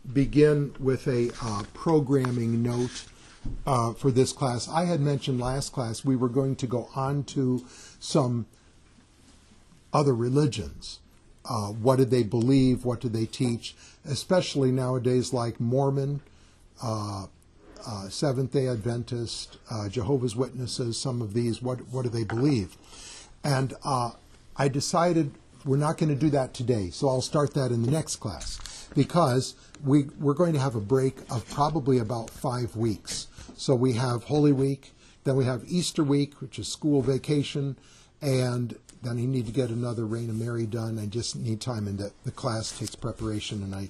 begin with a programming note for this class. I had mentioned last class we were going to go on to some other religions. What did they believe? What did they teach? Especially nowadays, like Mormon, Seventh-day Adventist, Jehovah's Witnesses, some of these, what do they believe? And I decided we're not going to do that today, so I'll start that in the next class, because we're going to have a break of probably about 5 weeks. So we have Holy Week, then we have Easter week, which is school vacation, and then I need to get another Reign of Mary done. I just need time, and the class takes preparation, and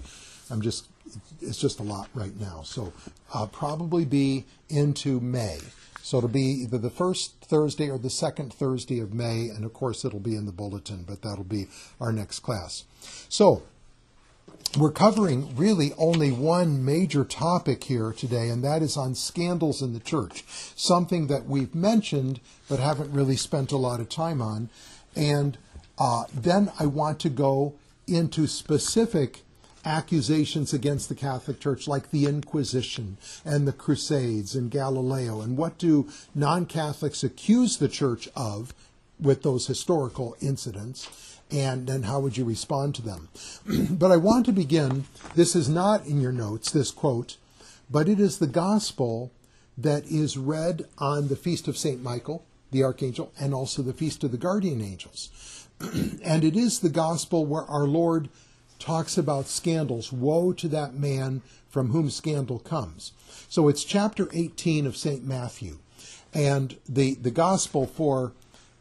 it's just a lot right now. So I'll probably be into May. So it'll be either the first Thursday or the second Thursday of May, and of course it'll be in the bulletin, but that'll be our next class. So we're covering really only one major topic here today, and that is on scandals in the church, something that we've mentioned but haven't really spent a lot of time on. And then I want to go into specific accusations against the Catholic Church, like the Inquisition and the Crusades and Galileo, and what do non-Catholics accuse the Church of with those historical incidents, and then how would you respond to them? But I want to begin, this is not in your notes, this quote, but it is the gospel that is read on the Feast of St. Michael, the Archangel, and also the Feast of the Guardian Angels. And it is the gospel where our Lord talks about scandals. Woe to that man from whom scandal comes. So it's chapter 18 of St. Matthew. And the gospel for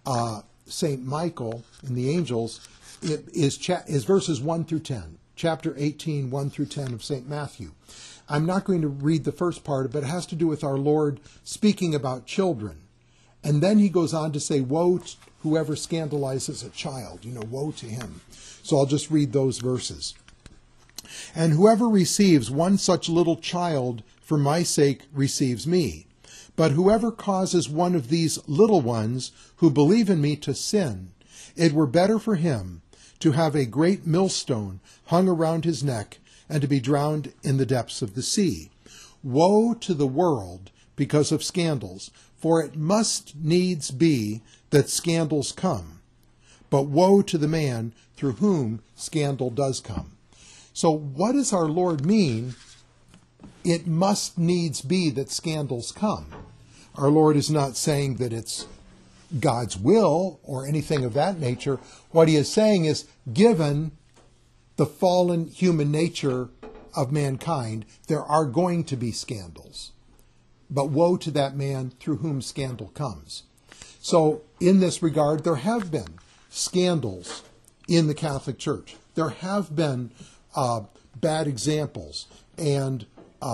St. Michael and the angels is verses 1 through 10. Chapter 18, 1 through 10 of St. Matthew. I'm not going to read the first part, but it has to do with our Lord speaking about children. And then he goes on to say, woe to whoever scandalizes a child, woe to him. So I'll just read those verses. And whoever receives one such little child for my sake receives me. But whoever causes one of these little ones who believe in me to sin, it were better for him to have a great millstone hung around his neck and to be drowned in the depths of the sea. Woe to the world because of scandals, for it must needs be that scandals come. But woe to the man through whom scandal does come. So what does our Lord mean? It must needs be that scandals come. Our Lord is not saying that it's God's will or anything of that nature. What he is saying is, given the fallen human nature of mankind, there are going to be scandals. But woe to that man through whom scandal comes. So in this regard, there have been scandals in the Catholic Church. There have been bad examples and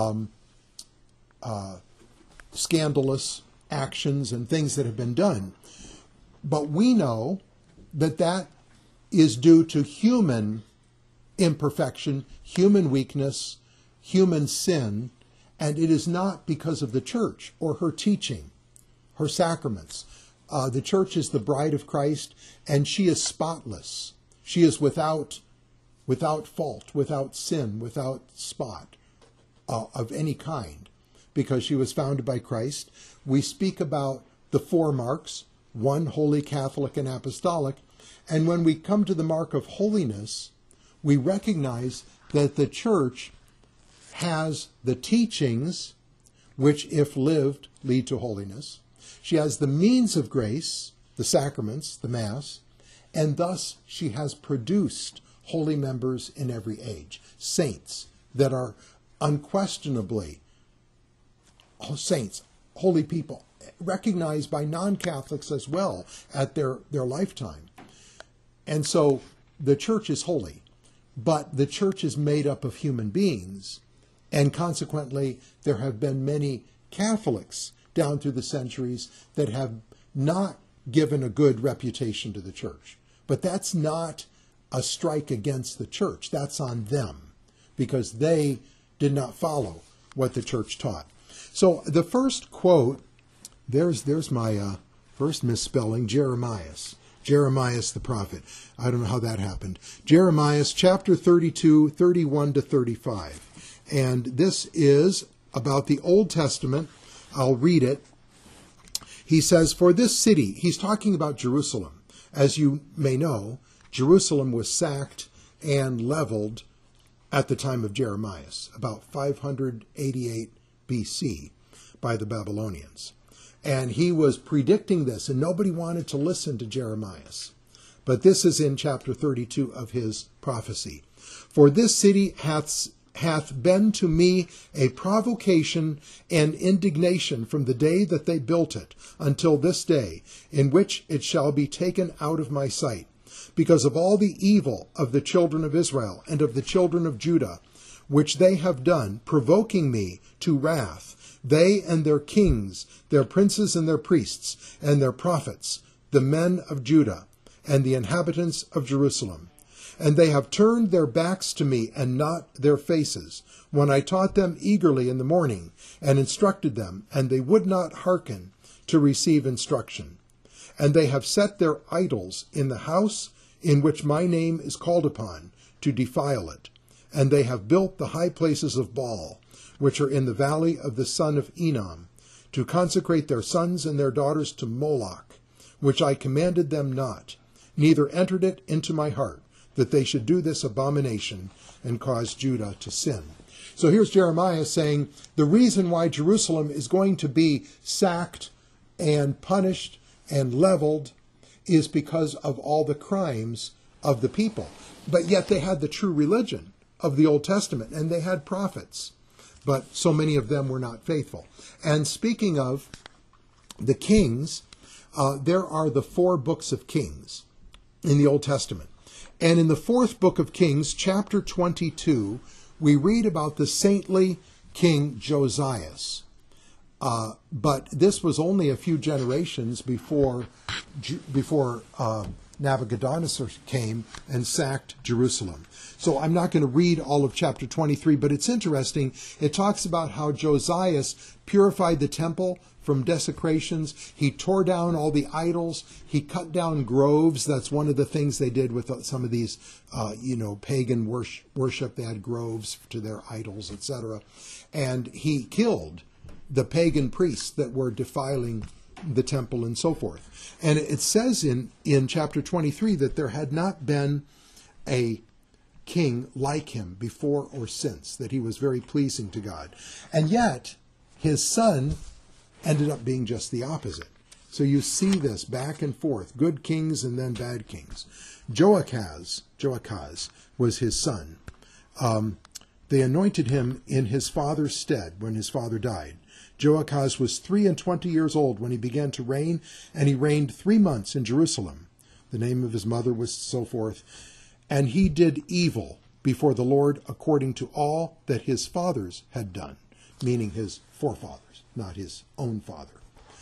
scandalous actions and things that have been done. But we know that that is due to human imperfection, human weakness, human sin, and it is not because of the Church or her teaching, her sacraments. The Church is the bride of Christ, and she is spotless. She is without fault, without sin, without spot of any kind, because she was founded by Christ. We speak about the 4 marks, 1, holy, Catholic, and apostolic. And when we come to the mark of holiness, we recognize that the Church has the teachings which, if lived, lead to holiness. She has the means of grace, the sacraments, the Mass, and thus she has produced holy members in every age, saints that are unquestionably saints, holy people, recognized by non-Catholics as well at their lifetime. And so the Church is holy, but the Church is made up of human beings, and consequently there have been many Catholics down through the centuries that have not given a good reputation to the Church. But that's not a strike against the Church. That's on them, because they did not follow what the Church taught. So the first quote, there's my first misspelling, Jeremias the prophet. I don't know how that happened. Jeremias chapter 32, 31 to 35. And this is about the Old Testament. I'll read it. He says, for this city, he's talking about Jerusalem. As you may know, Jerusalem was sacked and leveled at the time of Jeremiah, about 588 BC, by the Babylonians. And he was predicting this, and nobody wanted to listen to Jeremiah. But this is in chapter 32 of his prophecy. For this city hath been to me a provocation and indignation from the day that they built it until this day, in which it shall be taken out of my sight, because of all the evil of the children of Israel and of the children of Judah, which they have done, provoking me to wrath, they and their kings, their princes and their priests, and their prophets, the men of Judah, and the inhabitants of Jerusalem. And they have turned their backs to me and not their faces, when I taught them eagerly in the morning, and instructed them, and they would not hearken to receive instruction. And they have set their idols in the house in which my name is called upon, to defile it. And they have built the high places of Baal, which are in the valley of the son of Enom, to consecrate their sons and their daughters to Moloch, which I commanded them not, neither entered it into my heart, that they should do this abomination and cause Judah to sin. So here's Jeremiah saying the reason why Jerusalem is going to be sacked and punished and leveled is because of all the crimes of the people. But yet they had the true religion of the Old Testament, and they had prophets. But so many of them were not faithful. And speaking of the kings, there are the 4 books of Kings in the Old Testament. And in the 4th book of Kings, chapter 22, we read about the saintly king Josias. But this was only a few generations before Nabuchodonosor came and sacked Jerusalem. So I'm not going to read all of chapter 23, but it's interesting. It talks about how Josias purified the temple from desecrations. He tore down all the idols. He cut down groves. That's one of the things they did with some of these, pagan worship. They had groves to their idols, etc. And he killed the pagan priests that were defiling the temple and so forth. And it says in chapter 23 that there had not been a king like him before or since, that he was very pleasing to God. And yet, his son ended up being just the opposite. So you see this back and forth, good kings and then bad kings. Joachaz was his son. They anointed him in his father's stead when his father died. Joachaz was 23 years old when he began to reign, and he reigned 3 months in Jerusalem. The name of his mother was so forth. And he did evil before the Lord according to all that his fathers had done, meaning his forefathers, not his own father.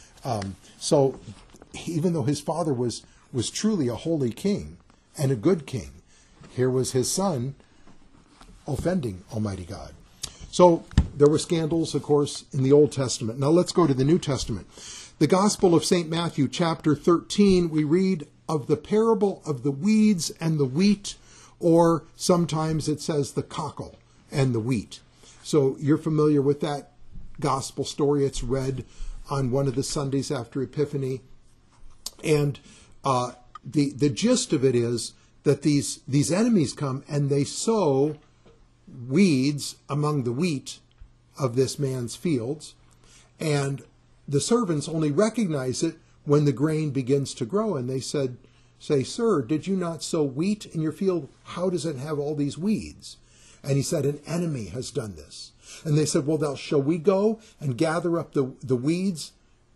So even though his father was truly a holy king and a good king, here was his son offending Almighty God. So there were scandals, of course, in the Old Testament. Now let's go to the New Testament. The Gospel of St. Matthew, chapter 13, we read of the parable of the weeds and the wheat, or sometimes it says the cockle and the wheat. So you're familiar with that gospel story. It's read on one of the Sundays after Epiphany. And the gist of it is that these enemies come and they sow weeds among the wheat of this man's fields, and the servants only recognize it when the grain begins to grow. And they say, "Sir, did you not sow wheat in your field? How does it have all these weeds?" And he said, "An enemy has done this." And they said, "Well, shall we go and gather up the weeds,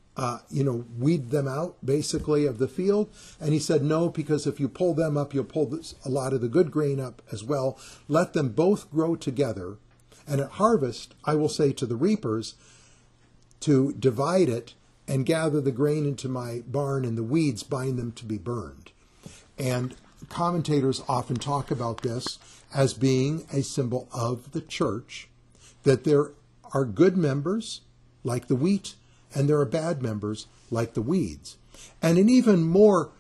weed them out, basically, of the field?" And he said, "No, because if you pull them up, you'll pull a lot of the good grain up as well. Let them both grow together. And at harvest, I will say to the reapers to divide it and gather the grain into my barn, and the weeds bind them to be burned." And commentators often talk about this as being a symbol of the church, that there are good members, like the wheat, and there are bad members, like the weeds. And an even more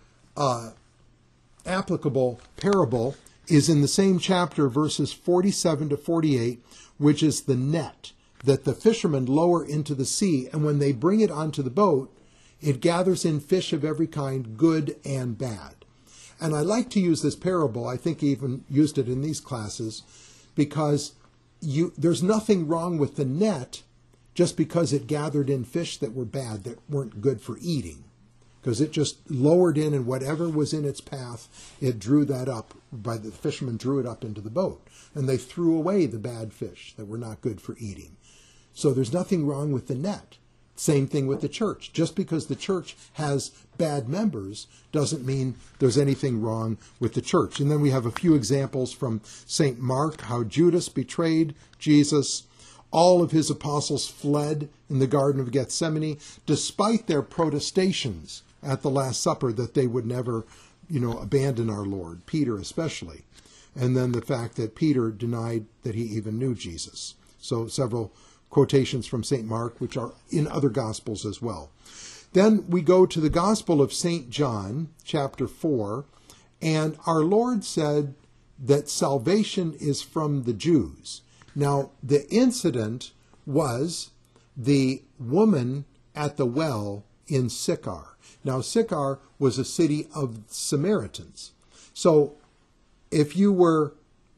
applicable parable is in the same chapter, verses 47 to 48, which is the net that the fishermen lower into the sea, and when they bring it onto the boat, it gathers in fish of every kind, good and bad. And I like to use this parable, I think he even used it in these classes, because there's nothing wrong with the net just because it gathered in fish that were bad, that weren't good for eating. Because it just lowered in, and whatever was in its path, it drew that up. The fishermen drew it up into the boat. And they threw away the bad fish that were not good for eating. So there's nothing wrong with the net. Same thing with the church. Just because the church has bad members doesn't mean there's anything wrong with the church. And then we have a few examples from St. Mark, how Judas betrayed Jesus. All of his apostles fled in the Garden of Gethsemane, despite their protestations at the Last Supper that they would never, abandon our Lord, Peter especially. And then the fact that Peter denied that he even knew Jesus. So several quotations from St. Mark, which are in other Gospels as well. Then we go to the Gospel of St. John, chapter 4, and our Lord said that salvation is from the Jews. Now, the incident was the woman at the well in Sychar. Now, Sychar was a city of Samaritans. So, if you were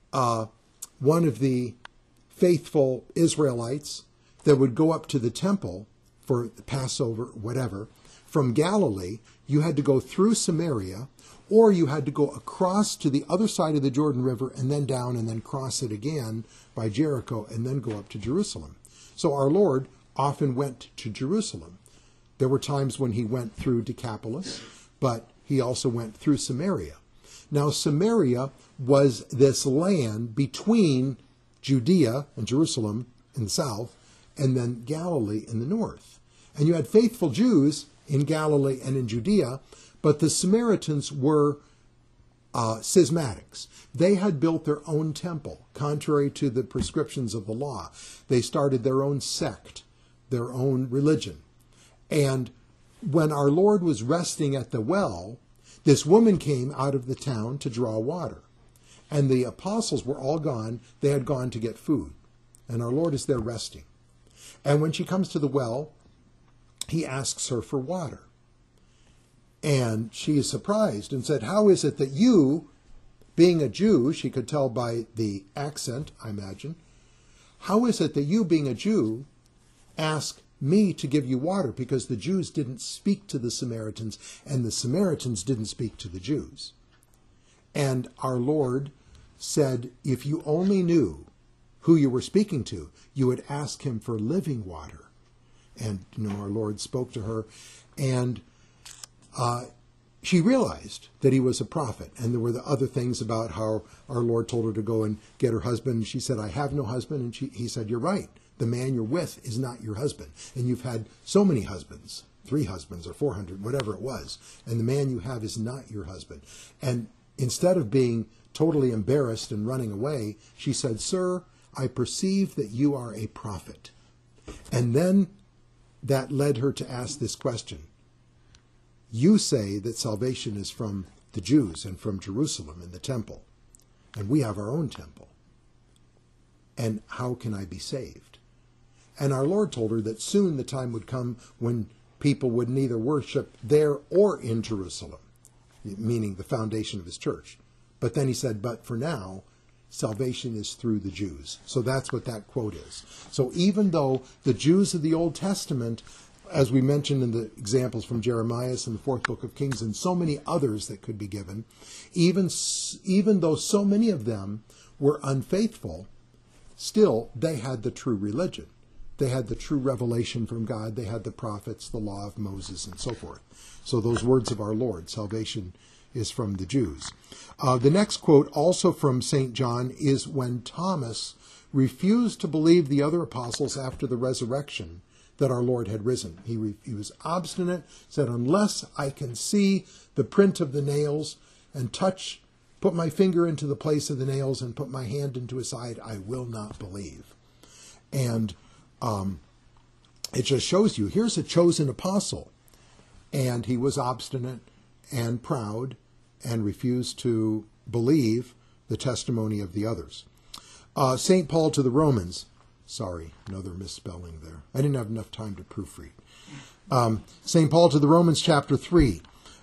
one of the faithful Israelites that would go up to the temple for Passover, whatever, from Galilee, you had to go through Samaria, or you had to go across to the other side of the Jordan River and then down and then cross it again by Jericho and then go up to Jerusalem. So our Lord often went to Jerusalem. There were times when he went through Decapolis, but he also went through Samaria. Now Samaria was this land between Judea and Jerusalem in the south, and then Galilee in the north. And you had faithful Jews in Galilee and in Judea, but the Samaritans were schismatics. They had built their own temple, contrary to the prescriptions of the law. They started their own sect, their own religion. And when our Lord was resting at the well, this woman came out of the town to draw water. And the apostles were all gone. They had gone to get food. And our Lord is there resting. And when she comes to the well, he asks her for water. And she is surprised and said, "How is it that you, being a Jew," she could tell by the accent, I imagine, "how is it that you, being a Jew, ask me to give you water?" Because the Jews didn't speak to the Samaritans, and the Samaritans didn't speak to the Jews. And our Lord said, if you only knew who you were speaking to, you would ask him for living water. And, our Lord spoke to her, and she realized that he was a prophet. And there were the other things about how our Lord told her to go and get her husband. And she said, "I have no husband." And he said, "You're right. The man you're with is not your husband. And you've had so many husbands, 3 husbands or 400, whatever it was. And the man you have is not your husband." And instead of being totally embarrassed and running away, she said, "Sir, I perceive that you are a prophet." And then that led her to ask this question. You say that salvation is from the Jews and from Jerusalem and the temple, and we have our own temple. And how can I be saved? And our Lord told her that soon the time would come when people would neither worship there or in Jerusalem, meaning the foundation of his church. But then he said, but for now, salvation is through the Jews. So that's what that quote is. So even though the Jews of the Old Testament, as we mentioned in the examples from Jeremiah and the 4th book of Kings and so many others that could be given, even though so many of them were unfaithful, still they had the true religion. They had the true revelation from God. They had the prophets, the law of Moses, and so forth. So those words of our Lord, salvation is from the Jews. The next quote, also from St. John, is when Thomas refused to believe the other apostles after the resurrection that our Lord had risen. He was obstinate, said, unless I can see the print of the nails and put my finger into the place of the nails and put my hand into his side, I will not believe. And it just shows you, here's a chosen apostle, and he was obstinate and proud and refused to believe the testimony of the others. St. Paul to the Romans, Sorry, another misspelling there. I didn't have enough time to proofread. St. Paul to the Romans, chapter 3.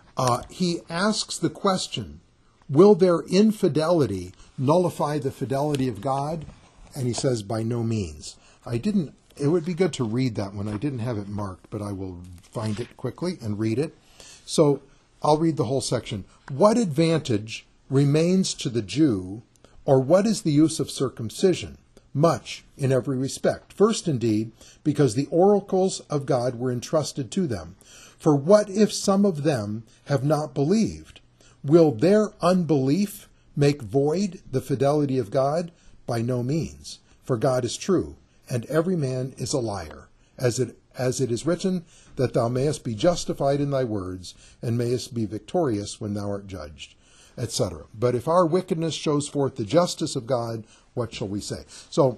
He asks the question, will their infidelity nullify the fidelity of God? And he says, by no means. It would be good to read that one. I didn't have it marked, but I will find it quickly and read it. So I'll read the whole section. What advantage remains to the Jew, or what is the use of circumcision? Much, in every respect. First, indeed, because the oracles of God were entrusted to them. For what if some of them have not believed? Will their unbelief make void the fidelity of God? By no means. For God is true, and every man is a liar, as it is written, that thou mayest be justified in thy words, and mayest be victorious when thou art judged, etc. But if our wickedness shows forth the justice of God, what shall we say? So,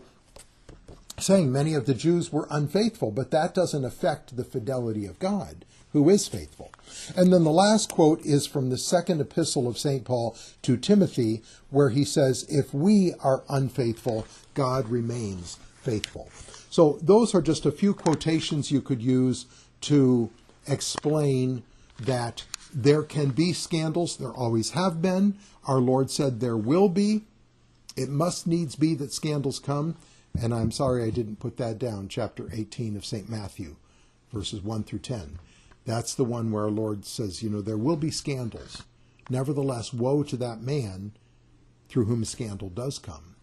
saying many of the Jews were unfaithful, but that doesn't affect the fidelity of God, who is faithful. And then the last quote is from the second epistle of St. Paul to Timothy, where he says, if we are unfaithful, God remains faithful. So those are just a few quotations you could use to explain that there can be scandals. There always have been. Our Lord said there will be. It must needs be that scandals come. And I'm sorry I didn't put that down, chapter 18 of St. Matthew, verses 1 through 10. That's the one where our Lord says, there will be scandals. Nevertheless, woe to that man through whom a scandal does come.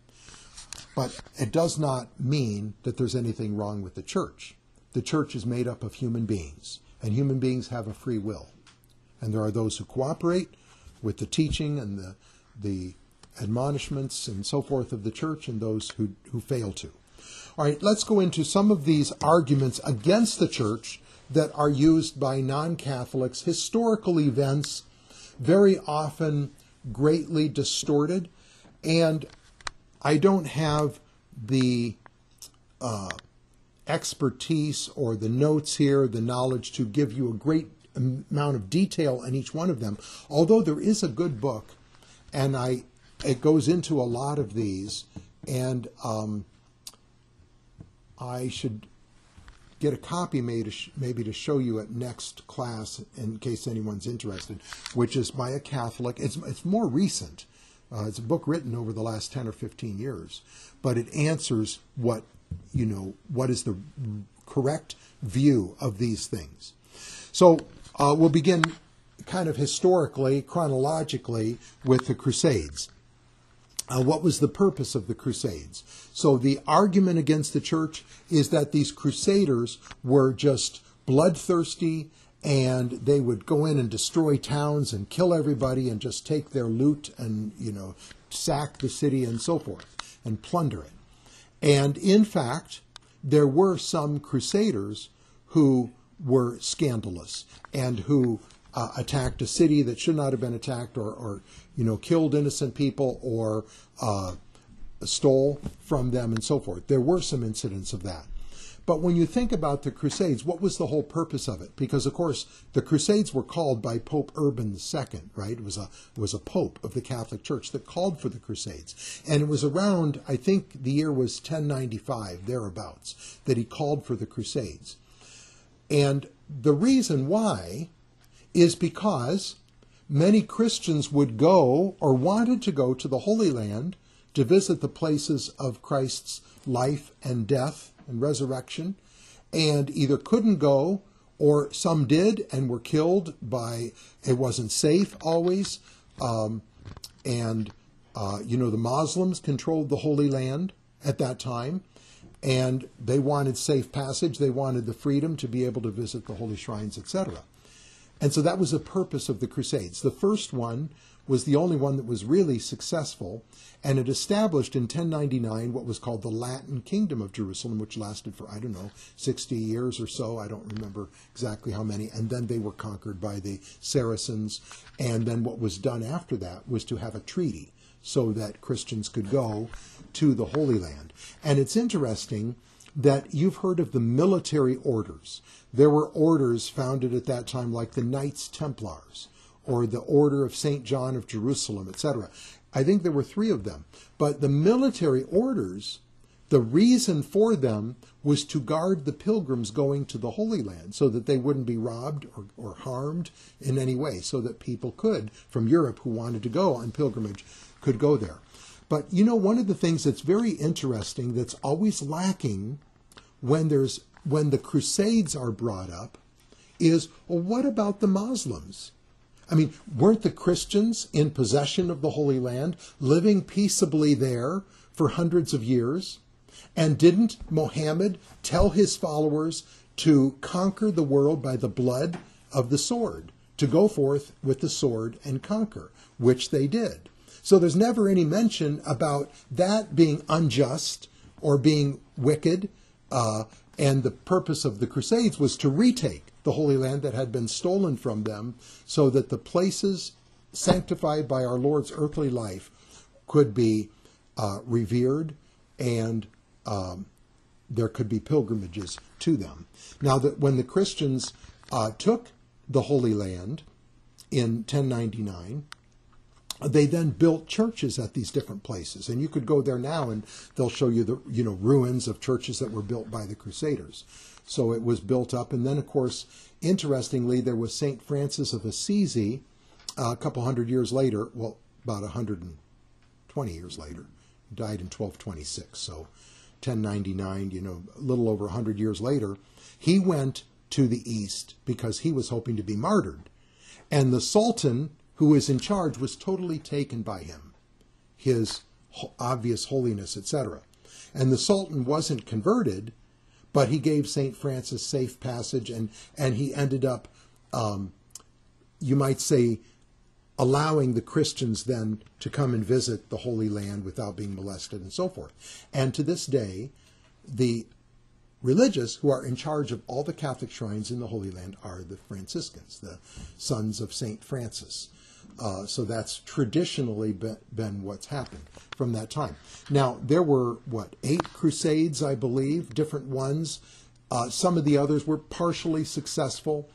But it does not mean that there's anything wrong with the church. The church is made up of human beings, and human beings have a free will. And there are those who cooperate with the teaching and the admonishments and so forth of the church, and those who fail to. All right, let's go into some of these arguments against the church that are used by non-Catholics, historical events, very often greatly distorted. And I don't have the expertise or the notes here, the knowledge to give you a great amount of detail on each one of them, although there is a good book, and it goes into a lot of these, and I should get a copy made maybe to show you at next class in case anyone's interested, which is by a Catholic. It's more recent. It's a book written over the last 10 or 15 years, but it answers what is the correct view of these things. So we'll begin kind of historically, chronologically, with the Crusades. What was the purpose of the Crusades? So the argument against the church is that these crusaders were just bloodthirsty, and they would go in and destroy towns and kill everybody and just take their loot and, sack the city and so forth and plunder it. And in fact, there were some crusaders who were scandalous and who attacked a city that should not have been attacked, or killed innocent people, or stole from them and so forth. There were some incidents of that. But when you think about the Crusades, what was the whole purpose of it? Because, of course, the Crusades were called by Pope Urban II, right? It was a pope of the Catholic Church that called for the Crusades. And it was around, I think the year was 1095, thereabouts, that he called for the Crusades. And the reason why is because many Christians would go, or wanted to go, to the Holy Land to visit the places of Christ's life and death and resurrection, and either couldn't go, or some did and were killed by, it wasn't safe always, the Muslims controlled the Holy Land at that time, and they wanted safe passage, they wanted the freedom to be able to visit the holy shrines, etc. And so that was the purpose of the Crusades. The first one was the only one that was really successful, and it established in 1099 what was called the Latin Kingdom of Jerusalem, which lasted for, 60 years or so. I don't remember exactly how many. And then they were conquered by the Saracens. And then what was done after that was to have a treaty so that Christians could go to the Holy Land. And it's interesting that you've heard of the military orders. There were orders founded at that time like the Knights Templars, or the Order of St. John of Jerusalem, etc. I think there were 3 of them. But the military orders The reason for them was to guard the pilgrims going to the Holy Land so that they wouldn't be robbed or harmed in any way, so that people could, from Europe who wanted to go on pilgrimage, could go there. But you know, one of the things that's very interesting that's always lacking when the Crusades are brought up is, well, what about the Muslims? I mean, weren't the Christians in possession of the Holy Land, living peaceably there for hundreds of years? And didn't Muhammad tell his followers to conquer the world by the blood of the sword, to go forth with the sword and conquer, which they did? So there's never any mention about that being unjust or being wicked. And the purpose of the Crusades was to retake the Holy Land that had been stolen from them, so that the places sanctified by our Lord's earthly life could be revered, and there could be pilgrimages to them. Now, that when the Christians took the Holy Land in 1099, they then built churches at these different places, and you could go there now, and they'll show you the ruins of churches that were built by the Crusaders. So it was built up, and then, of course, interestingly, there was Saint Francis of Assisi a couple hundred years later. Well, about 120 years later, he died in 1226. So 1099, a little over 100 years later, he went to the east because he was hoping to be martyred, and the Sultan who was in charge was totally taken by him, his obvious holiness, etc. And the Sultan wasn't converted, but he gave St. Francis safe passage, and he ended up, you might say, allowing the Christians then to come and visit the Holy Land without being molested and so forth. And to this day, the religious who are in charge of all the Catholic shrines in the Holy Land are the Franciscans, the sons of St. Francis. So that's traditionally been what's happened from that time. Now, there were, 8 crusades, I believe, different ones. Some of the others were partially successful.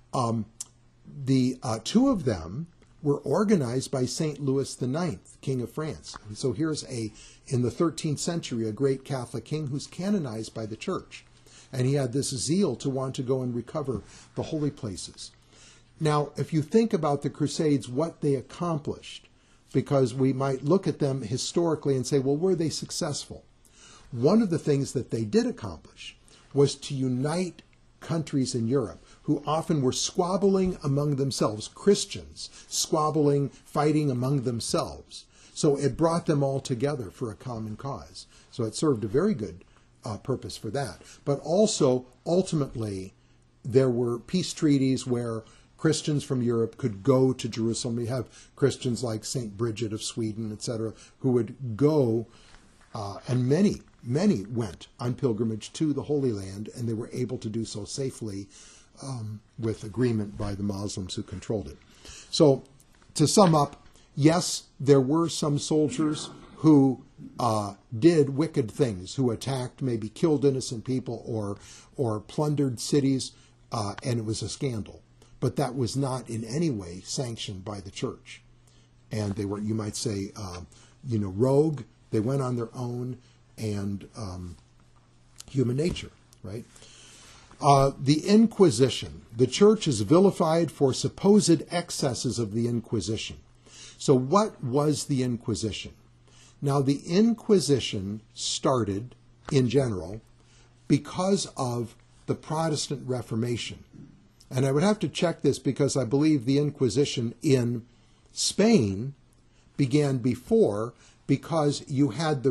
The 2 of them were organized by St. Louis IX, King of France. So here's in the 13th century, a great Catholic king who's canonized by the church. And he had this zeal to want to go and recover the holy places. Now, if you think about the Crusades, what they accomplished, because we might look at them historically and say, well, were they successful? One of the things that they did accomplish was to unite countries in Europe who often were squabbling among themselves, Christians squabbling, fighting among themselves. So it brought them all together for a common cause. So it served a very good purpose for that. But also, ultimately, there were peace treaties where Christians from Europe could go to Jerusalem. We have Christians like St. Bridget of Sweden, etc., who would go, and many went on pilgrimage to the Holy Land, and they were able to do so safely with agreement by the Muslims who controlled it. So, to sum up, yes, there were some soldiers who did wicked things, who attacked, maybe killed innocent people or plundered cities, and it was a scandal. But that was not in any way sanctioned by the church. And they were, you might say, rogue. They went on their own, and human nature, right? The Inquisition. The church is vilified for supposed excesses of the Inquisition. So what was the Inquisition? Now, the Inquisition started, in general, because of the Protestant Reformation. And I would have to check this because I believe the Inquisition in Spain began before, because you had the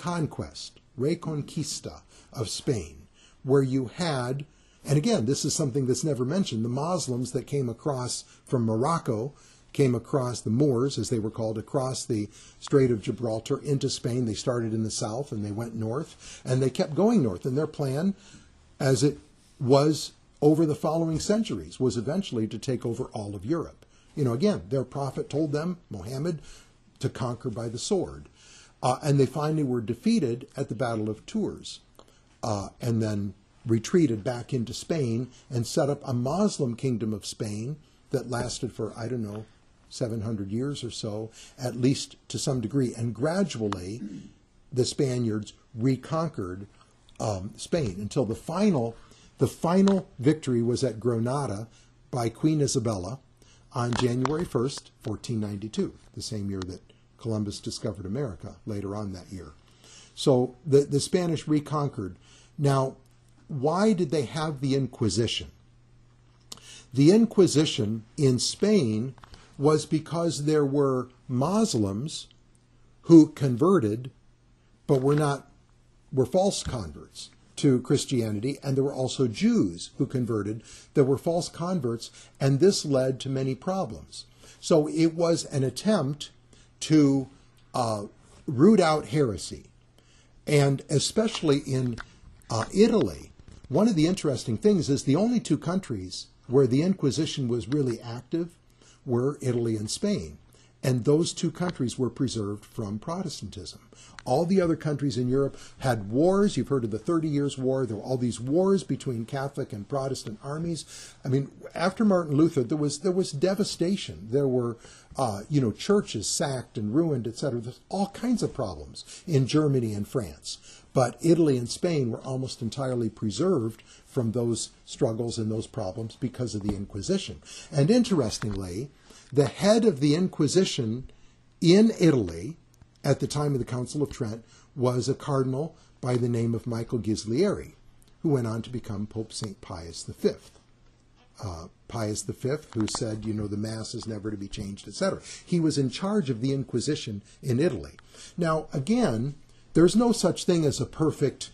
Reconquista of Spain, where you had, and again, this is something that's never mentioned, the Muslims that came across from Morocco, came across the Moors, as they were called, across the Strait of Gibraltar into Spain. They started in the south and they went north, and they kept going north. And their plan, as it was over the following centuries, was eventually to take over all of Europe. Again, their prophet told them, Muhammad, to conquer by the sword. And they finally were defeated at the Battle of Tours, and then retreated back into Spain and set up a Muslim kingdom of Spain that lasted for, 700 years or so, at least to some degree. And gradually, the Spaniards reconquered Spain until the final victory was at Granada by Queen Isabella on January 1st, 1492, the same year that Columbus discovered America, later on that year. So the Spanish reconquered. Now, why did they have the Inquisition? The Inquisition in Spain was because there were Muslims who converted, but were false converts to Christianity, and there were also Jews who converted that were false converts, and this led to many problems. So it was an attempt to root out heresy. And especially in Italy, one of the interesting things is the only two countries where the Inquisition was really active were Italy and Spain. And those two countries were preserved from Protestantism. All the other countries in Europe had wars. You've heard of the 30 Years' War. There were all these wars between Catholic and Protestant armies. I mean, after Martin Luther, there was devastation. There were, churches sacked and ruined, etc. There's all kinds of problems in Germany and France. But Italy and Spain were almost entirely preserved from those struggles and those problems because of the Inquisition. And interestingly, the head of the Inquisition in Italy at the time of the Council of Trent was a cardinal by the name of Michael Ghislieri, who went on to become Pope St. Pius V. Pius V, who said, the Mass is never to be changed, etc. He was in charge of the Inquisition in Italy. Now, again, there's no such thing as a perfect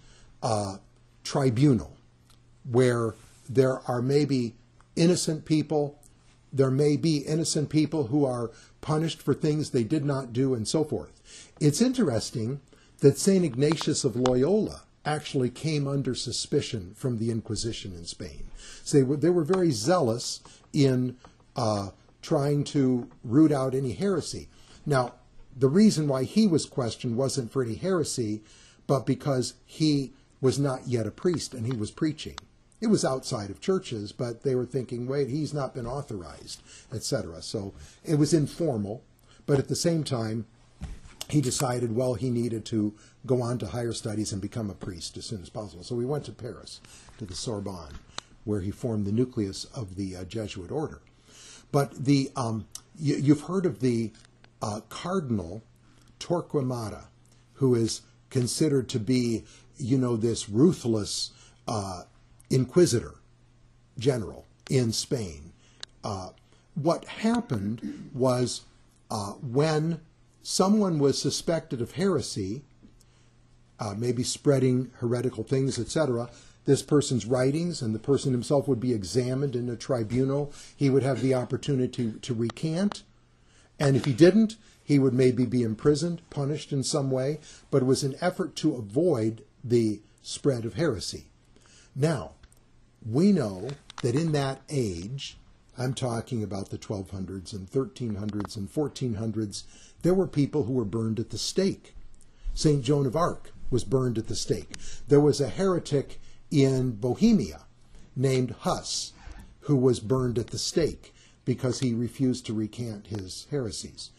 tribunal where there are maybe innocent people, there may be innocent people who are punished for things they did not do, and so forth. It's interesting that St. Ignatius of Loyola actually came under suspicion from the Inquisition in Spain. So they were very zealous in trying to root out any heresy. Now, the reason why he was questioned wasn't for any heresy, but because he was not yet a priest and he was preaching. It was outside of churches, but they were thinking, wait, he's not been authorized, etc. So it was informal, but at the same time, he decided, well, he needed to go on to higher studies and become a priest as soon as possible. So we went to Paris, to the Sorbonne, where he formed the nucleus of the Jesuit order. But you've heard of the Cardinal Torquemada, who is considered to be, this ruthless inquisitor general in Spain. What happened was when someone was suspected of heresy, maybe spreading heretical things, etc., this person's writings and the person himself would be examined in a tribunal. He would have the opportunity to recant. And if he didn't, he would maybe be imprisoned, punished in some way. But it was an effort to avoid the spread of heresy. Now, we know that in that age, I'm talking about the 1200s and 1300s and 1400s, there were people who were burned at the stake. St. Joan of Arc was burned at the stake. There was a heretic in Bohemia named Huss who was burned at the stake because he refused to recant his heresies.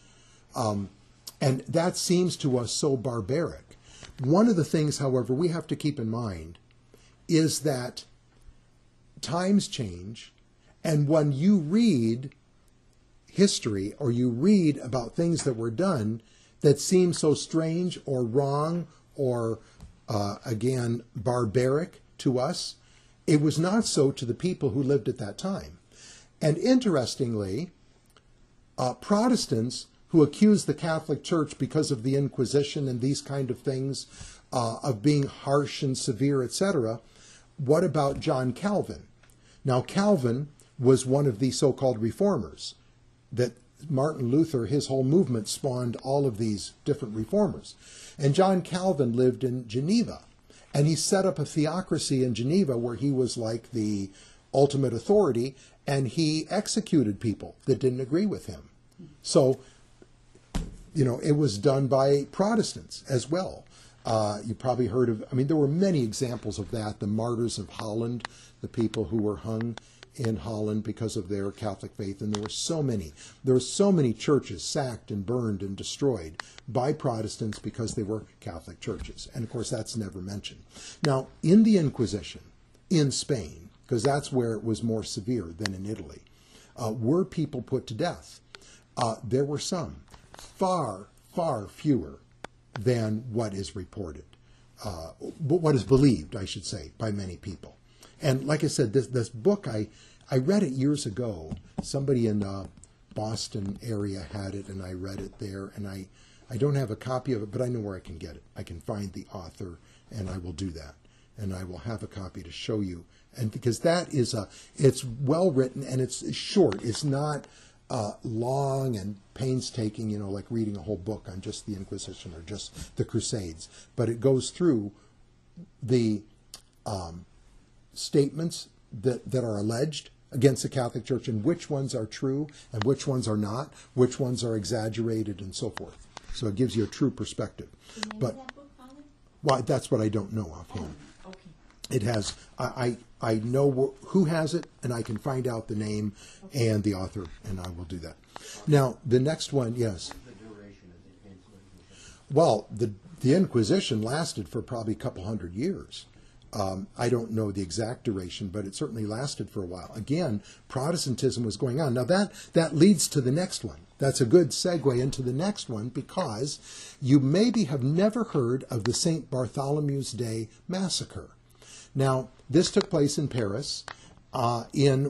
And that seems to us so barbaric. One of the things, however, we have to keep in mind is that times change, and when you read history or you read about things that were done that seem so strange or wrong or, again, barbaric to us, it was not so to the people who lived at that time. And interestingly, Protestants who accused the Catholic Church because of the Inquisition and these kind of things, of being harsh and severe, etc., what about John Calvin? Now, Calvin was one of the so-called reformers that Martin Luther, his whole movement spawned all of these different reformers. And John Calvin lived in Geneva, and he set up a theocracy in Geneva where he was like the ultimate authority, and he executed people that didn't agree with him. So, it was done by Protestants as well. You probably heard of, there were many examples of that. The martyrs of Holland, the people who were hung in Holland because of their Catholic faith, and there were so many churches sacked and burned and destroyed by Protestants because they were Catholic churches. And of course, that's never mentioned. Now, in the Inquisition, in Spain, because that's where it was more severe than in Italy, were people put to death. There were some, far, far fewer than what is reported, but what is believed, I should say, by many people. And like I said, this book, I read it years ago. Somebody in the Boston area had it, and I read it there. And I don't have a copy of it, but I know where I can get it. I can find the author, and I will do that. And I will have a copy to show you. And because that is it's well written, and it's short. It's not long and painstaking, like reading a whole book on just the Inquisition or just the Crusades. But it goes through the statements that are alleged against the Catholic Church and which ones are true and which ones are not, which ones are exaggerated and so forth. So it gives you a true perspective. But that book, Father? Well, that's what I don't know offhand. Okay. It has, I know who has it, and I can find out the name and the author, and I will do that. Now, the next one, yes. The duration of the Inquisition. Well, the Inquisition lasted for probably a couple hundred years. I don't know the exact duration, but it certainly lasted for a while. Again, Protestantism was going on. Now that leads to the next one. That's a good segue into the next one, because you maybe have never heard of the St. Bartholomew's Day massacre. Now, this took place in Paris in,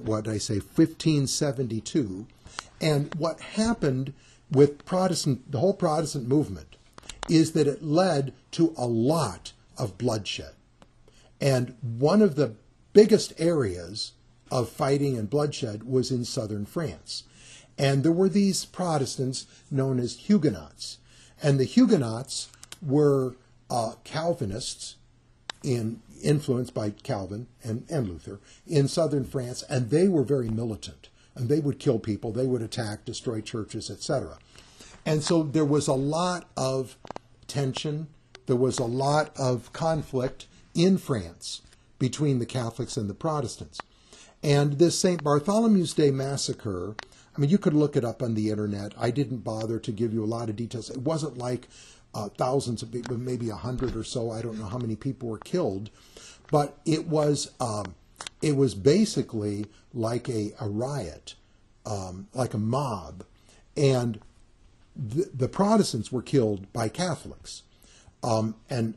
1572. And what happened with the whole Protestant movement is that it led to a lot of bloodshed. And one of the biggest areas of fighting and bloodshed was in southern France. And there were these Protestants known as Huguenots. And the Huguenots were Calvinists influenced by Calvin and Luther in southern France, and they were very militant. And they would kill people, they would attack, destroy churches, etc. And so there was a lot of tension, there was a lot of conflict in France between the Catholics and the Protestants. And this St. Bartholomew's Day massacre, you could look it up on the internet. I didn't bother to give you a lot of details. It wasn't like thousands of people, maybe 100 or so. I don't know how many people were killed. But it was basically like a riot, like a mob. And the Protestants were killed by Catholics. And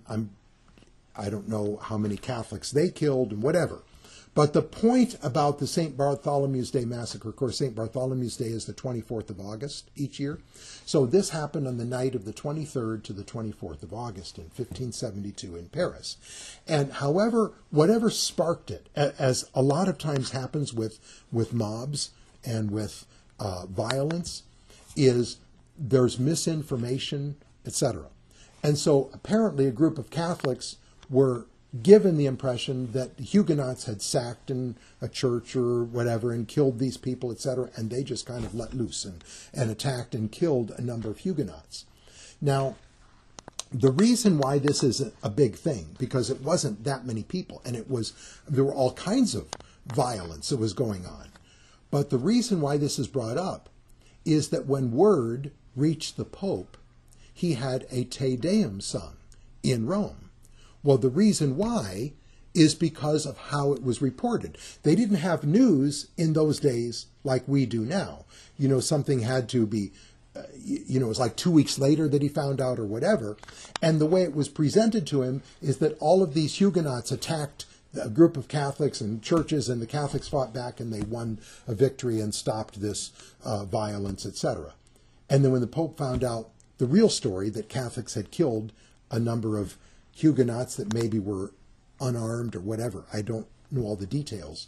I don't know how many Catholics they killed and whatever. But the point about the St. Bartholomew's Day massacre, of course, St. Bartholomew's Day is the 24th of August each year. So this happened on the night of the 23rd to the 24th of August in 1572 in Paris. And whatever sparked it, as a lot of times happens with mobs and with violence, is there's misinformation, etc. And so apparently a group of Catholics were given the impression that the Huguenots had sacked in a church or whatever and killed these people, etc., and they just kind of let loose and attacked and killed a number of Huguenots. Now, the reason why this is a big thing, because it wasn't that many people, and there were all kinds of violence that was going on. But the reason why this is brought up is that when word reached the Pope, he had a Te Deum sung in Rome. Well, the reason why is because of how it was reported. They didn't have news in those days like we do now. Something had to be, it was like 2 weeks later that he found out or whatever. And the way it was presented to him is that all of these Huguenots attacked a group of Catholics and churches, and the Catholics fought back and they won a victory and stopped this violence, etc. And then when the Pope found out the real story, that Catholics had killed a number of Huguenots that maybe were unarmed or whatever, I don't know all the details.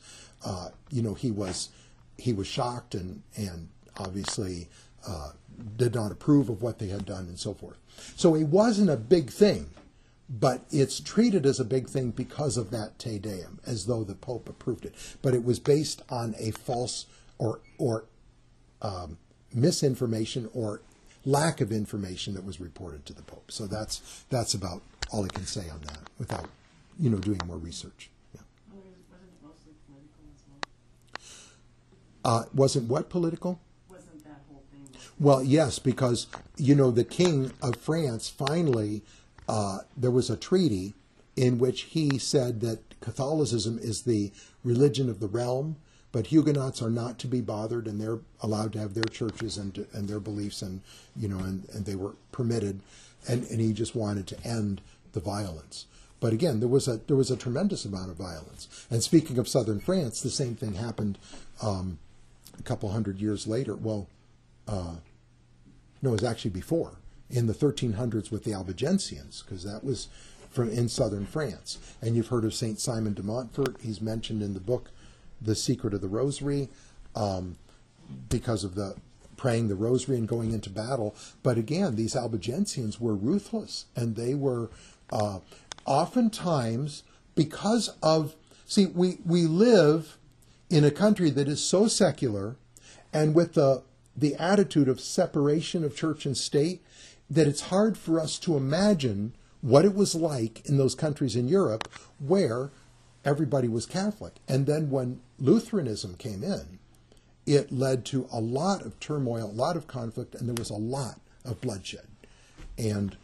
He was shocked and obviously did not approve of what they had done and so forth. So it wasn't a big thing, but it's treated as a big thing because of that Te Deum, as though the Pope approved it. But it was based on a false or misinformation or lack of information that was reported to the Pope. So that's about all I can say on that without, doing more research. Yeah. Wasn't it mostly political as well? Wasn't what political? Wasn't that whole thing? Well, yes, because, the King of France finally, there was a treaty in which he said that Catholicism is the religion of the realm, but Huguenots are not to be bothered, and they're allowed to have their churches and their beliefs, and they were permitted, and he just wanted to end the violence. But again, there was a tremendous amount of violence. And speaking of southern France, the same thing happened a couple hundred years later. Well, no, it was actually before, in the 1300s with the Albigensians, because that was in southern France. And you've heard of Saint Simon de Montfort. He's mentioned in the book The Secret of the Rosary, because of the praying the Rosary and going into battle. But again, these Albigensians were ruthless, and they were oftentimes, because of, we live in a country that is so secular, and with the attitude of separation of church and state, that it's hard for us to imagine what it was like in those countries in Europe where everybody was Catholic. And then when Lutheranism came in, it led to a lot of turmoil, a lot of conflict, and there was a lot of bloodshed. And,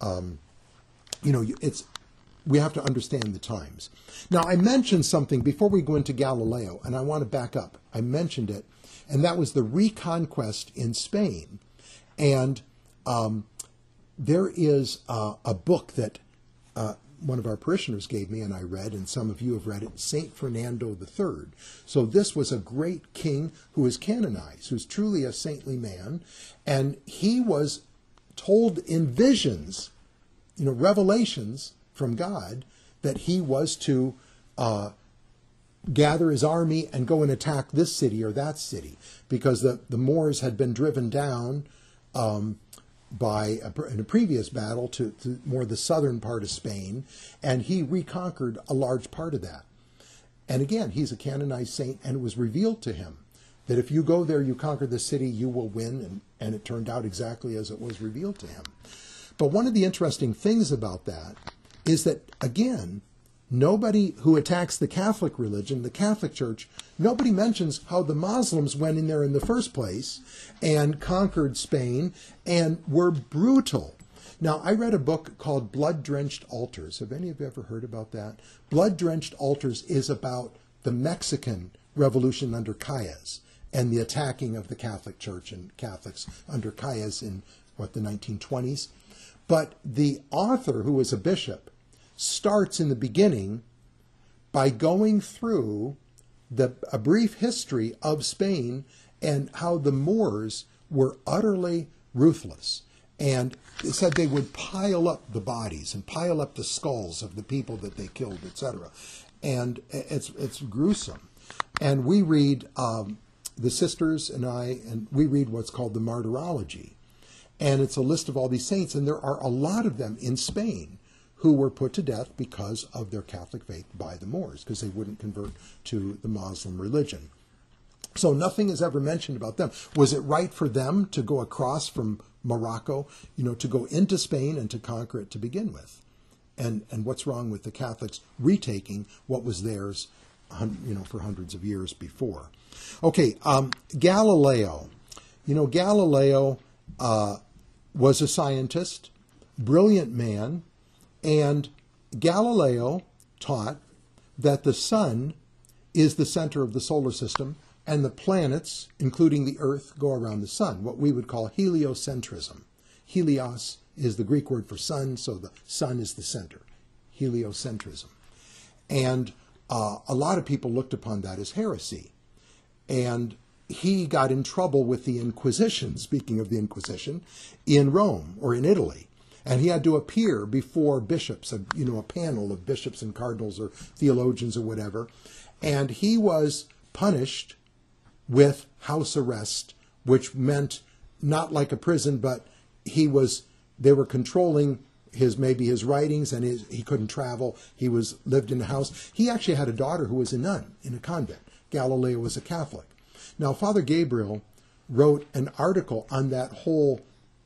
we have to understand the times. Now, I mentioned something before we go into Galileo, and I want to back up. I mentioned it, and that was the Reconquest in Spain. And there is a book that one of our parishioners gave me, and I read, and some of you have read it, Saint Fernando III. So this was a great king who was canonized, who's truly a saintly man, and he was told in visions, revelations from God, that he was to gather his army and go and attack this city or that city, because the Moors had been driven down in a previous battle to more the southern part of Spain, and he reconquered a large part of that. And again, he's a canonized saint, and it was revealed to him that if you go there, you conquer the city, you will win, and it turned out exactly as it was revealed to him. But one of the interesting things about that is that, again, nobody who attacks the Catholic religion, the Catholic Church, nobody mentions how the Muslims went in there in the first place and conquered Spain and were brutal. Now, I read a book called Blood-Drenched Altars. Have any of you ever heard about that? Blood-Drenched Altars is about the Mexican Revolution under Calles and the attacking of the Catholic Church and Catholics under Calles in, the 1920s. But the author, who was a bishop, starts in the beginning by going through a brief history of Spain and how the Moors were utterly ruthless. And it said they would pile up the bodies and pile up the skulls of the people that they killed, etc. And it's gruesome. And we read, the sisters and I, and we read what's called the Martyrology. And it's a list of all these saints, and there are a lot of them in Spain who were put to death because of their Catholic faith by the Moors, because they wouldn't convert to the Muslim religion. So nothing is ever mentioned about them. Was it right for them to go across from Morocco, to go into Spain and to conquer it to begin with? And what's wrong with the Catholics retaking what was theirs, for hundreds of years before? Okay, Galileo. Galileo was a scientist, brilliant man, and Galileo taught that the sun is the center of the solar system, and the planets, including the Earth, go around the sun, what we would call heliocentrism. Helios is the Greek word for sun, so the sun is the center. Heliocentrism. And a lot of people looked upon that as heresy. And he got in trouble with the Inquisition, speaking of the Inquisition, in Rome or in Italy. And he had to appear before bishops, a panel of bishops and cardinals or theologians or whatever. And he was punished with house arrest, which meant not like a prison, but they were controlling his writings, and he couldn't travel. He lived in a house. He actually had a daughter who was a nun in a convent. Galileo was a Catholic. Now, Father Gabriel wrote an article on that whole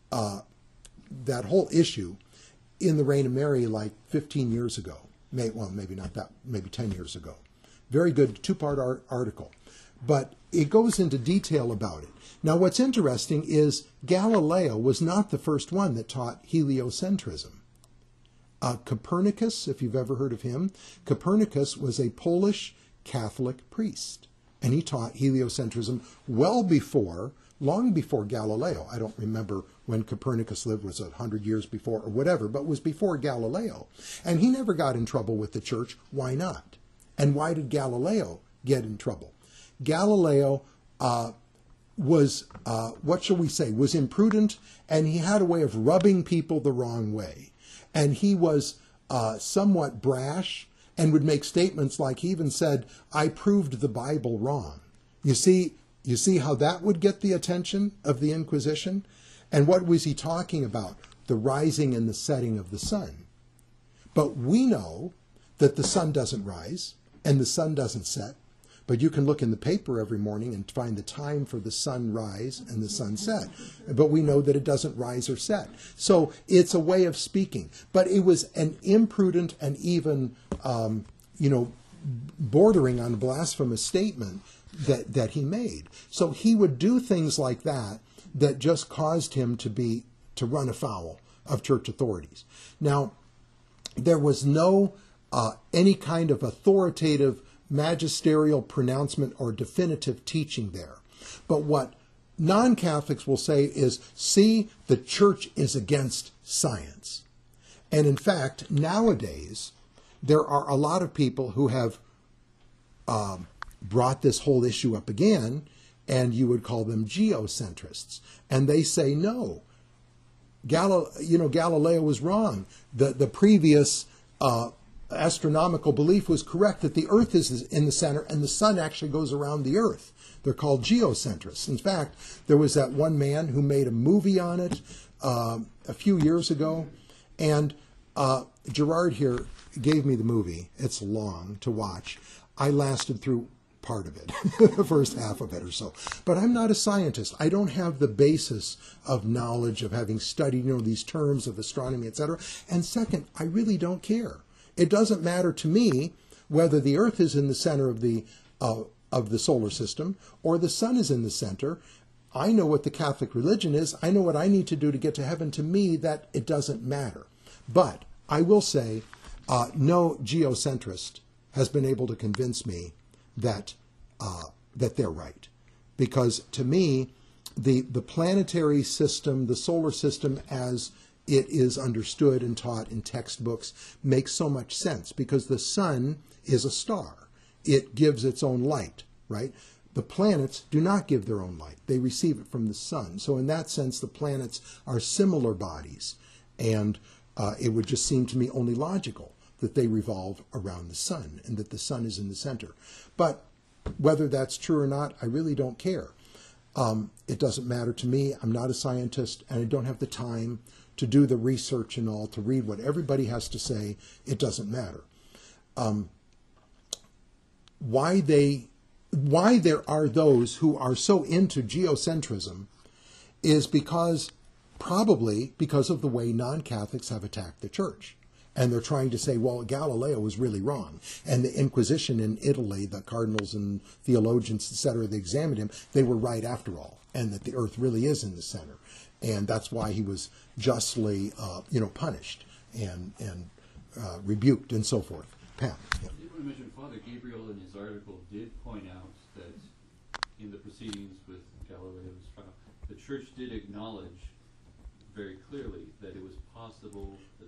issue in the Reign of Mary like 15 years ago. Maybe not that, maybe 10 years ago. Very good two-part article. but it goes into detail about it. Now, what's interesting is Galileo was not the first one that taught heliocentrism. Copernicus, if you've ever heard of him, Copernicus was a Polish Catholic priest, and he taught heliocentrism long before Galileo. I don't remember when Copernicus lived, was it 100 years before or whatever, but was before Galileo. And he never got in trouble with the church. Why not? And why did Galileo get in trouble? Galileo was imprudent, and he had a way of rubbing people the wrong way. And he was somewhat brash and would make statements like, he even said, "I proved the Bible wrong." You see how that would get the attention of the Inquisition? And what was he talking about? The rising and the setting of the sun. But we know that the sun doesn't rise and the sun doesn't set. But you can look in the paper every morning and find the time for the sunrise and the sunset. But we know that it doesn't rise or set. So it's a way of speaking. But it was an imprudent and even, bordering on blasphemous statement that he made. So he would do things like that just caused him to run afoul of church authorities. Now, there was no any kind of authoritative magisterial pronouncement or definitive teaching there. But what non-Catholics will say is, see, the church is against science. And in fact, nowadays, there are a lot of people who have brought this whole issue up again, and you would call them geocentrists. And they say, no, Galileo was wrong. The previous astronomical belief was correct, that the earth is in the center and the sun actually goes around the earth. They're called geocentrists. In fact, there was that one man who made a movie on it a few years ago, and Gerard here gave me the movie. It's long to watch. I lasted through part of it, the first half of it or so. But I'm not a scientist. I don't have the basis of knowledge of having studied, these terms of astronomy, etc. And second, I really don't care. It doesn't matter to me whether the earth is in the center of the solar system or the sun is in the center. I know what the Catholic religion is. I know what I need to do to get to heaven. To me, that it doesn't matter. But I will say, no geocentrist has been able to convince me that they're right. Because to me, the planetary system, the solar system as it is understood and taught in textbooks makes so much sense, because the sun is a star. It gives its own light, right? The planets do not give their own light. They receive it from the sun. So in that sense, the planets are similar bodies. And it would just seem to me only logical that they revolve around the sun and that the sun is in the center. But whether that's true or not, I really don't care. It doesn't matter to me. I'm not a scientist, and I don't have the time to do the research and all, to read what everybody has to say. It doesn't matter. Why there are those who are so into geocentrism is probably because of the way non-Catholics have attacked the church. And they're trying to say, well, Galileo was really wrong. And the Inquisition in Italy, the cardinals and theologians, etc., they examined him, they were right after all, and that the earth really is in the center. And that's why he was justly, punished and rebuked and so forth. Pat. Yeah. I did want to mention, Father Gabriel in his article did point out that in the proceedings with Galileo's trial, the church did acknowledge very clearly that it was possible that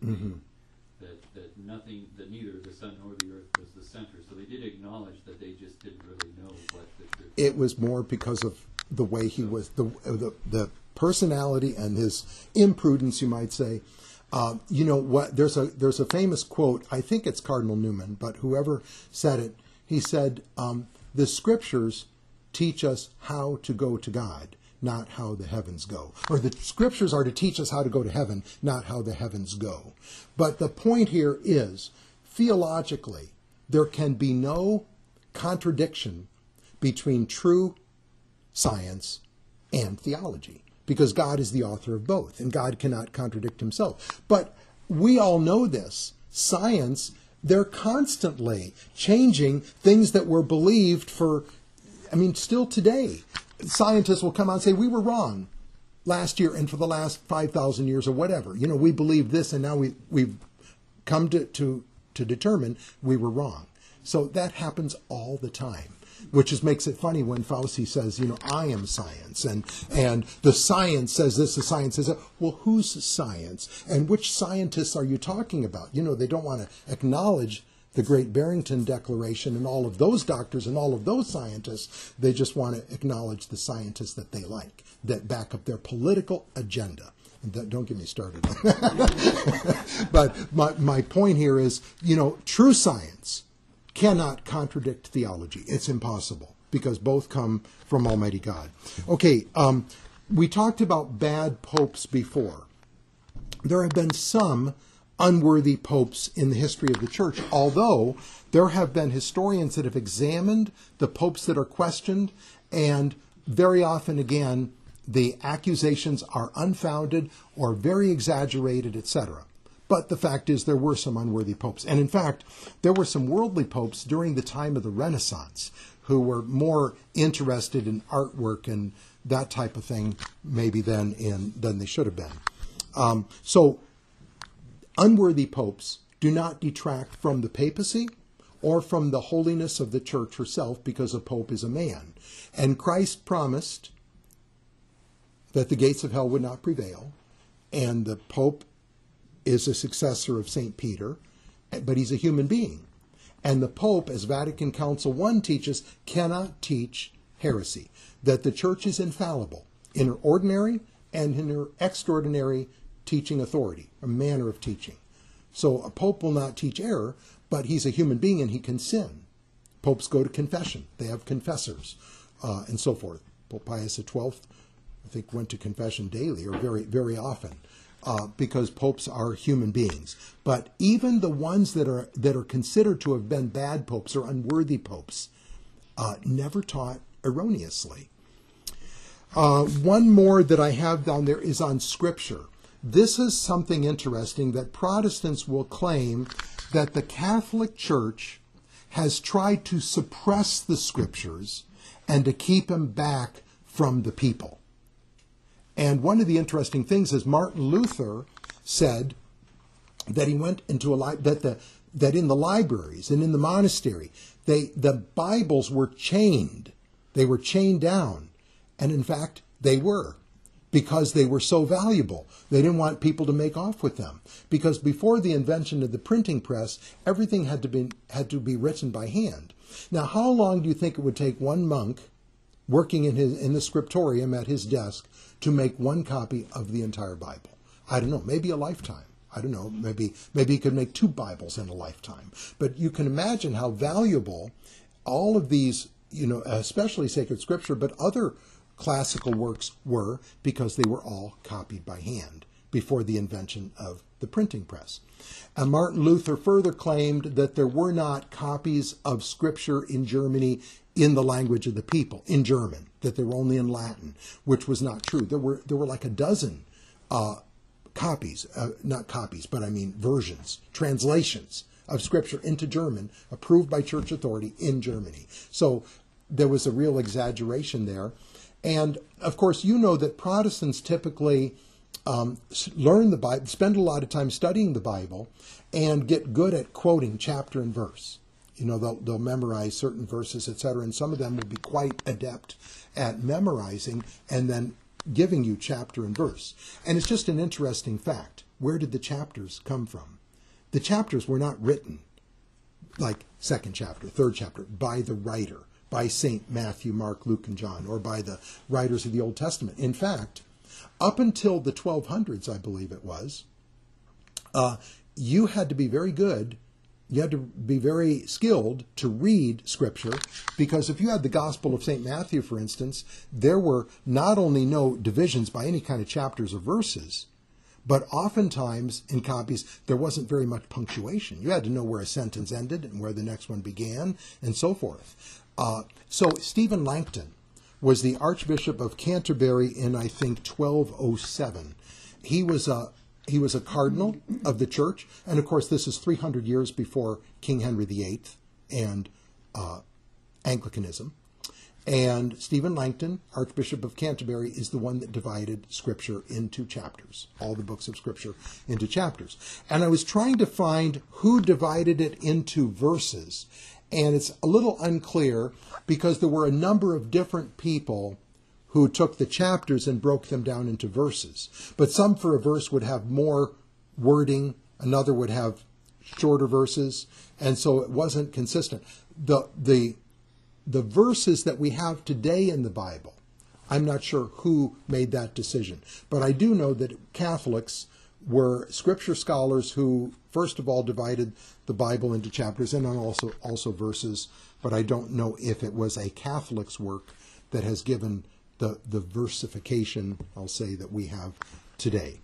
that neither the sun nor the earth was the center. So they did acknowledge that they just didn't really know what the church. It was more because of the way he was, the personality and his imprudence, you might say. There's a famous quote, I think it's Cardinal Newman, but whoever said it, he said, the scriptures teach us how to go to God, not how the heavens go. Or the scriptures are to teach us how to go to heaven, not how the heavens go. But the point here is, theologically, there can be no contradiction between true science and theology, because God is the author of both, and God cannot contradict himself. But we all know this. Science, they're constantly changing things that were believed for I mean, still today, scientists will come out and say, we were wrong last year and for the last 5,000 years or whatever. You know, we believed this and now we've come to determine we were wrong. So that happens all the time, which just makes it funny when Fauci says, you know, I am science, and the science says this, the science says that. Well, whose science? And which scientists are you talking about? You know, they don't want to acknowledge the Great Barrington Declaration and all of those doctors and all of those scientists. They just want to acknowledge the scientists that they like, that back up their political agenda. Don't get me started. But my point here is, you know, true science cannot contradict theology. It's impossible because both come from Almighty God. Okay, we talked about bad popes before. There have been some unworthy popes in the history of the church, although there have been historians that have examined the popes that are questioned, and very often, again, the accusations are unfounded or very exaggerated, etc. But the fact is there were some unworthy popes. And in fact, there were some worldly popes during the time of the Renaissance who were more interested in artwork and that type of thing maybe than they should have been. So unworthy popes do not detract from the papacy or from the holiness of the church herself, because a pope is a man. And Christ promised that the gates of hell would not prevail, and the pope is a successor of St. Peter, but he's a human being. And the Pope, as Vatican Council I teaches, cannot teach heresy, that the church is infallible in her ordinary and in her extraordinary teaching authority, a manner of teaching. So a pope will not teach error, but he's a human being and he can sin. Popes go to confession. They have confessors and so forth. Pope Pius XII, I think, went to confession daily or very, very often. Because popes are human beings. But even the ones that are considered to have been bad popes or unworthy popes never taught erroneously. One more that I have down there is on Scripture. This is something interesting, that Protestants will claim that the Catholic Church has tried to suppress the Scriptures and to keep them back from the people. And one of the interesting things is Martin Luther said that he went into that in the libraries and in the monastery, the Bibles were chained. They were chained down. And in fact, they were, because they were so valuable. They didn't want people to make off with them. Because before the invention of the printing press, everything had to be written by hand. Now, how long do you think it would take one monk working in the scriptorium at his desk to make one copy of the entire Bible? I don't know, maybe a lifetime. I don't know, maybe he could make 2 Bibles in a lifetime. But you can imagine how valuable all of these, you know, especially sacred scripture, but other classical works were, because they were all copied by hand before the invention of the printing press. And Martin Luther further claimed that there were not copies of scripture in Germany in the language of the people, in German, that they were only in Latin, which was not true. There were like a dozen copies, not copies, but I mean versions, translations of Scripture into German, approved by church authority in Germany. So there was a real exaggeration there. And of course, you know that Protestants typically learn the Bible, spend a lot of time studying the Bible, and get good at quoting chapter and verse. You know, they'll memorize certain verses, etc., and some of them will be quite adept at memorizing and then giving you chapter and verse. And it's just an interesting fact. Where did the chapters come from? The chapters were not written, like 2nd chapter, 3rd chapter, by the writer, by St. Matthew, Mark, Luke, and John, or by the writers of the Old Testament. In fact, up until the 1200s, I believe it was, you had to be very good. You had to be very skilled to read Scripture, because if you had the Gospel of St. Matthew, for instance, there were not only no divisions by any kind of chapters or verses, but oftentimes in copies there wasn't very much punctuation. You had to know where a sentence ended and where the next one began, and so forth. So Stephen Langton was the Archbishop of Canterbury in, I think, 1207. He was a cardinal of the church, and of course this is 300 years before King Henry VIII and Anglicanism. And Stephen Langton, Archbishop of Canterbury, is the one that divided Scripture into chapters, all the books of Scripture into chapters. And I was trying to find who divided it into verses, and it's a little unclear because there were a number of different people who took the chapters and broke them down into verses. But some for a verse would have more wording, another would have shorter verses, and so it wasn't consistent. The verses that we have today in the Bible, I'm not sure who made that decision. But I do know that Catholics were Scripture scholars who, first of all, divided the Bible into chapters and then also verses. But I don't know if it was a Catholic's work that has given the versification, I'll say, that we have today.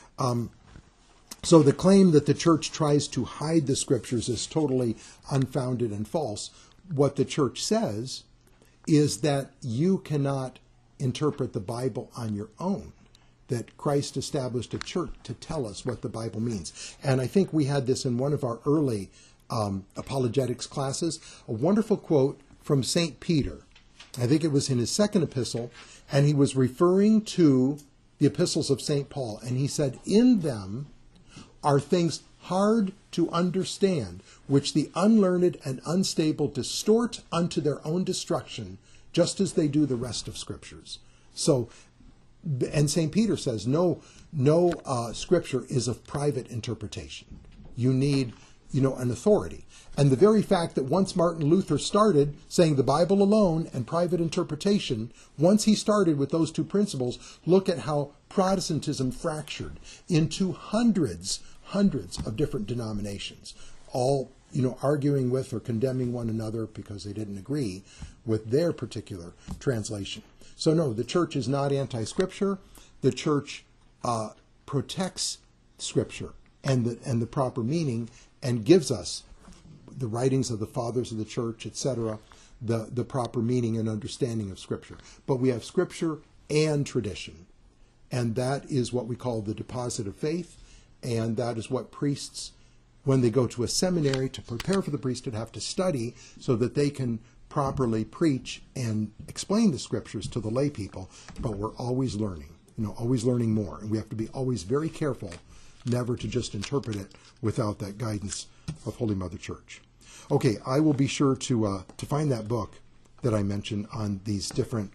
So the claim that the Church tries to hide the Scriptures is totally unfounded and false. What the Church says is that you cannot interpret the Bible on your own, that Christ established a church to tell us what the Bible means. And I think we had this in one of our early apologetics classes, a wonderful quote from St. Peter. I think it was in his second epistle, and he was referring to the epistles of St. Paul, and he said, "In them are things hard to understand, which the unlearned and unstable distort unto their own destruction, just as they do the rest of Scriptures." So, and St. Peter says, no Scripture is of private interpretation. You need, an authority. And the very fact that once Martin Luther started saying the Bible alone and private interpretation, once he started with those two principles, look at how Protestantism fractured into hundreds of different denominations, all, arguing with or condemning one another because they didn't agree with their particular translation. So no, the Church is not anti-Scripture. The Church protects Scripture and the proper meaning, and gives us the writings of the fathers of the Church, etc., the proper meaning and understanding of Scripture. But we have Scripture and tradition, and that is what we call the deposit of faith. And that is what priests, when they go to a seminary to prepare for the priesthood, have to study so that they can properly preach and explain the Scriptures to the lay people. But we're always learning, always learning more. And we have to be always very careful never to just interpret it without that guidance of Holy Mother Church. Okay, I will be sure to find that book that I mentioned on these different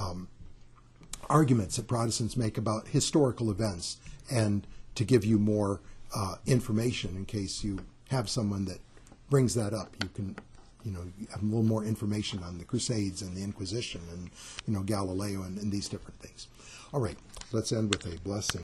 arguments that Protestants make about historical events, and to give you more information in case you have someone that brings that up. You can, you have a little more information on the Crusades and the Inquisition and, Galileo and these different things. All right, let's end with a blessing.